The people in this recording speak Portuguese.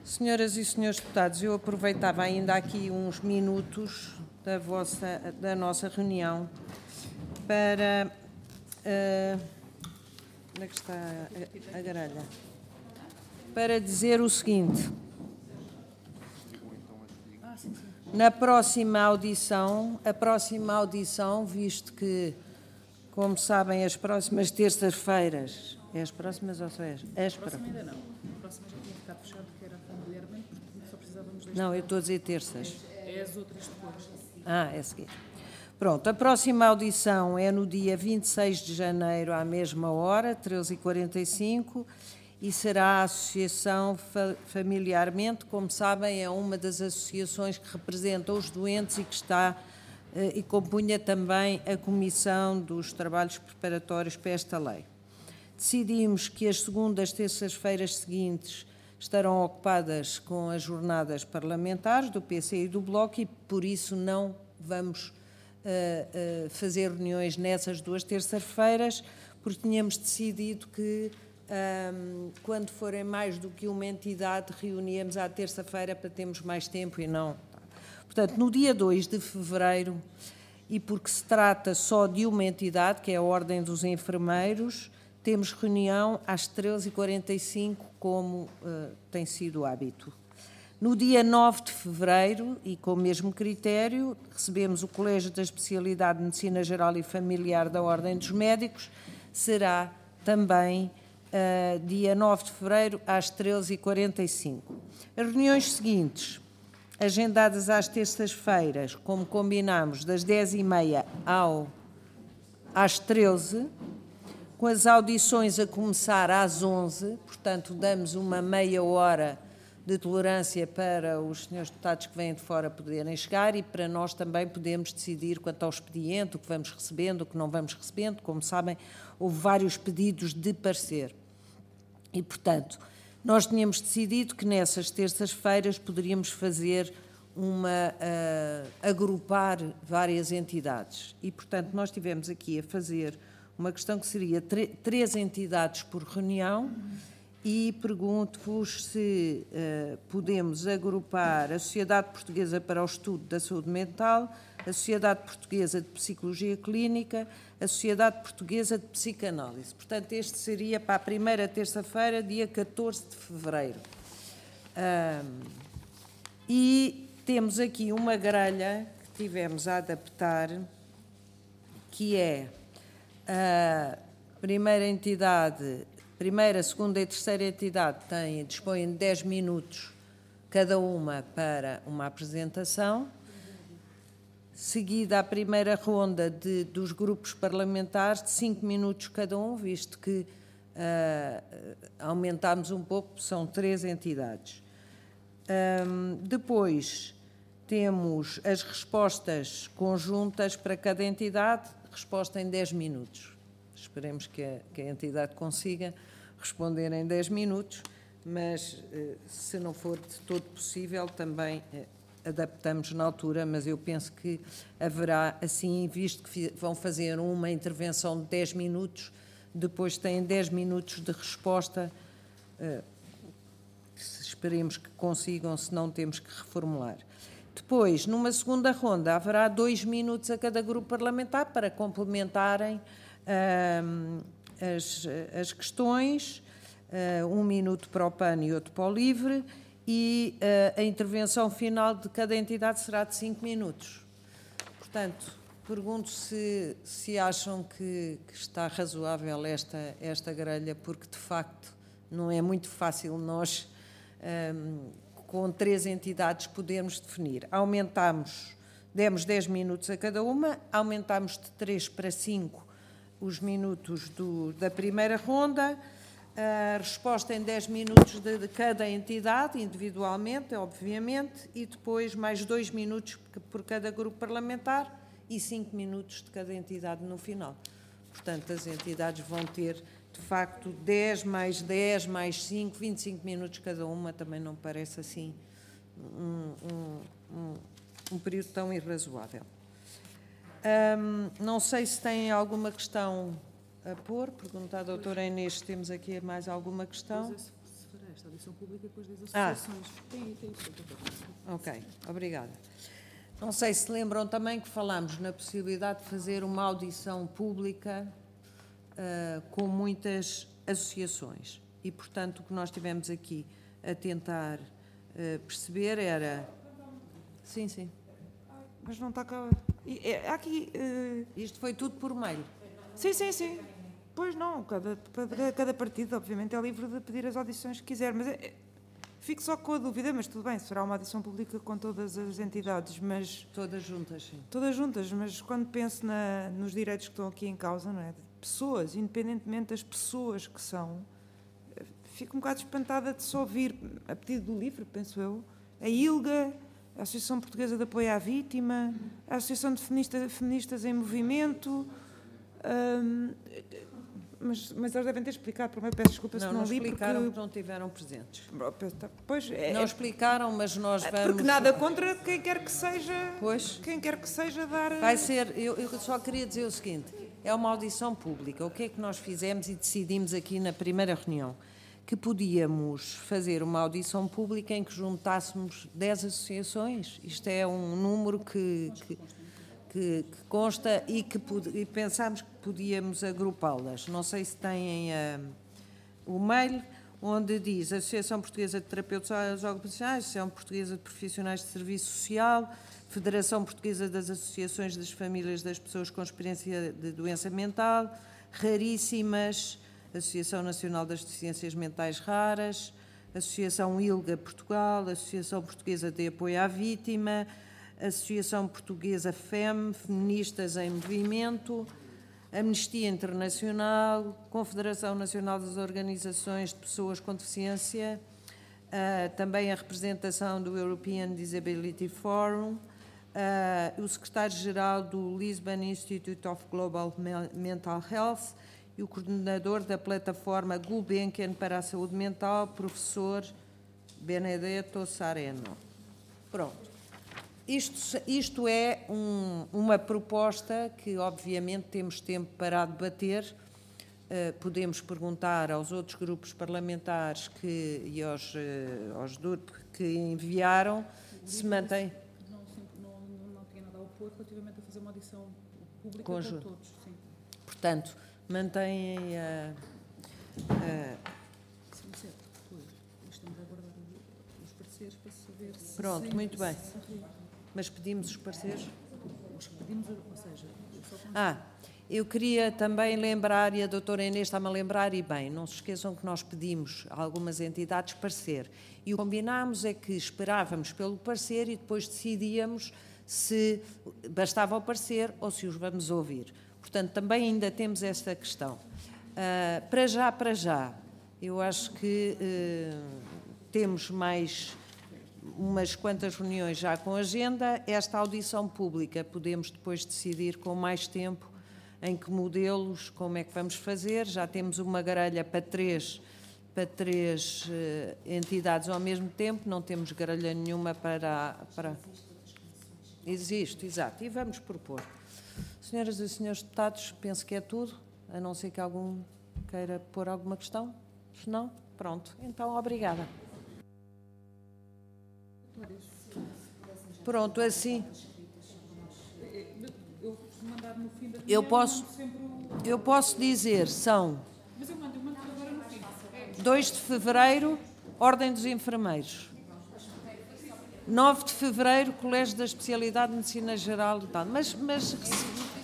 Senhoras e senhores deputados, eu aproveitava ainda aqui uns minutos da nossa reunião para... onde é que está a grelha? Para dizer o seguinte. Na próxima audição, visto que, como sabem, as próximas terças-feiras... É as próximas ou só é? A próxima ainda não. A próxima já tinha ficado fechado, que era familiarmente, porque só precisávamos deste. Não, eu estou a dizer terças. É as outras depois. É a seguir. Pronto, a próxima audição é no dia 26 de janeiro, à mesma hora, 13h45, e será a Associação Familiarmente, como sabem, é uma das associações que representa os doentes e que está e compunha também a Comissão dos Trabalhos Preparatórios para esta lei. Decidimos que as segundas terças-feiras seguintes estarão ocupadas com as jornadas parlamentares do PC e do Bloco e, por isso, não vamos fazer reuniões nessas duas terças-feiras, porque tínhamos decidido que, quando forem mais do que uma entidade, reuníamos à terça-feira para termos mais tempo e não... Portanto, no dia 2 de fevereiro, e porque se trata só de uma entidade, que é a Ordem dos Enfermeiros, temos reunião às 13h45, como tem sido o hábito. No dia 9 de fevereiro, e com o mesmo critério, recebemos o Colégio da Especialidade de Medicina Geral e Familiar da Ordem dos Médicos, será também dia 9 de fevereiro, às 13h45. As reuniões seguintes, agendadas às terças-feiras, como combinámos, das 10h30 às 13h, com as audições a começar às 11h, portanto, damos uma meia hora de tolerância para os senhores deputados que vêm de fora poderem chegar e para nós também podermos decidir quanto ao expediente, o que vamos recebendo, o que não vamos recebendo. Como sabem, houve vários pedidos de parecer. E, portanto, nós tínhamos decidido que nessas terças-feiras poderíamos fazer agrupar várias entidades. E, portanto, nós estivemos aqui a fazer uma questão que seria 3 entidades por reunião e pergunto-vos se podemos agrupar a Sociedade Portuguesa para o Estudo da Saúde Mental, a Sociedade Portuguesa de Psicologia Clínica, a Sociedade Portuguesa de Psicanálise. Portanto, este seria para a primeira terça-feira, dia 14 de fevereiro. E temos aqui uma grelha que tivemos a adaptar, que é a primeira entidade, primeira, segunda e terceira entidade dispõem de 10 minutos cada uma para uma apresentação, seguida a primeira ronda dos grupos parlamentares de 5 minutos cada um, visto que aumentámos um pouco, são 3 entidades. Depois temos as respostas conjuntas para cada entidade, resposta em 10 minutos. Esperemos que a entidade consiga responder em 10 minutos, mas se não for de todo possível, também adaptamos na altura, mas eu penso que haverá, assim, visto que vão fazer uma intervenção de 10 minutos, depois têm 10 minutos de resposta, esperemos que consigam, se não temos que reformular. Depois, numa segunda ronda, haverá 2 minutos a cada grupo parlamentar para complementarem as questões, 1 minuto para o PAN e outro para o LIVRE, e a intervenção final de cada entidade será de 5 minutos. Portanto, pergunto se acham que está razoável esta grelha, porque, de facto, não é muito fácil nós... com 3 entidades podermos definir. Demos 10 minutos a cada uma, aumentámos de 3 para 5 os minutos da primeira ronda, a resposta em 10 minutos de cada entidade, individualmente, obviamente, e depois mais 2 minutos por cada grupo parlamentar e 5 minutos de cada entidade no final. Portanto, as entidades vão ter, de facto, 10 mais 10 mais 5, 25 minutos cada uma, também não parece assim um período tão irrazoável. Não sei se têm alguma questão a pôr. Perguntar à doutora Inês se temos aqui mais alguma questão. esta audição pública com as 10 Ah. associações. Tem isso. Ok, obrigada. Não sei se lembram também que falámos na possibilidade de fazer uma audição pública com muitas associações. E, portanto, o que nós tivemos aqui a tentar perceber era... Sim, sim. Mas não está cá... Há aqui... Isto foi tudo por mail. Sim, sim, sim. Pois não, cada partido, obviamente, é livre de pedir as audições que quiser, mas fico só com a dúvida, mas tudo bem, será uma audição pública com todas as entidades, mas... Todas juntas, sim. Todas juntas, mas quando penso nos direitos que estão aqui em causa, não é? De pessoas, independentemente das pessoas que são, fico um bocado espantada de só ouvir, a pedido do LIVRE, penso eu, a ILGA, a Associação Portuguesa de Apoio à Vítima, a Associação de Feministas em Movimento... Mas eles devem ter explicado, primeiro peço desculpa se não li, explicaram porque não tiveram presentes. Pois, não explicaram, mas nós vamos... Porque nada contra quem quer que seja, pois, quem quer que seja dar... Vai ser, eu só queria dizer o seguinte, é uma audição pública. O que é que nós fizemos e decidimos aqui na primeira reunião? Que podíamos fazer uma audição pública em que juntássemos 10 associações. Isto é um número que consta e pensámos que podíamos agrupá-las. Não sei se têm o mail, onde diz Associação Portuguesa de Terapeutas Ocupacionais, Associação Portuguesa de Profissionais de Serviço Social, Federação Portuguesa das Associações das Famílias das Pessoas com Experiência de Doença Mental, Raríssimas, Associação Nacional das Deficiências Mentais Raras, Associação ILGA Portugal, Associação Portuguesa de Apoio à Vítima, Associação Portuguesa FEM, Feministas em Movimento, Amnistia Internacional, Confederação Nacional das Organizações de Pessoas com Deficiência, também a representação do European Disability Forum, o secretário-geral do Lisbon Institute of Global Mental Health e o coordenador da plataforma Gulbenkian para a Saúde Mental, professor Benedetto Sareno. Pronto. Isto é uma proposta que, obviamente, temos tempo para debater. Podemos perguntar aos outros grupos parlamentares e aos DURP que enviaram se mantém. Não tinha nada a opor relativamente a fazer uma audição pública conjunto. Com todos. Sim. Portanto, mantêm Sim, certo. Estamos a aguardar os pareceres para saber se... Pronto, muito bem. Mas pedimos os parceiros? Os que pedimos, ou seja... Eu queria também lembrar, e a doutora Inês está-me a lembrar, e bem, não se esqueçam que nós pedimos a algumas entidades parecer. E o que combinámos é que esperávamos pelo parecer e depois decidíamos se bastava o parecer ou se os vamos ouvir. Portanto, também ainda temos esta questão. Para já, eu acho que temos mais... umas quantas reuniões já com agenda. Esta audição pública podemos depois decidir com mais tempo em que modelos, como é que vamos fazer. Já temos uma grelha para três entidades ao mesmo tempo, não temos grelha nenhuma para... Existe, exato, e vamos propor. Senhoras e senhores deputados, penso que é tudo, a não ser que algum queira pôr alguma questão. Se não, pronto. Então, obrigada. Pronto, assim. Eu posso dizer, são 2 de fevereiro, Ordem dos Enfermeiros. 9 de fevereiro, Colégio da Especialidade de Medicina Geral e tal. Mas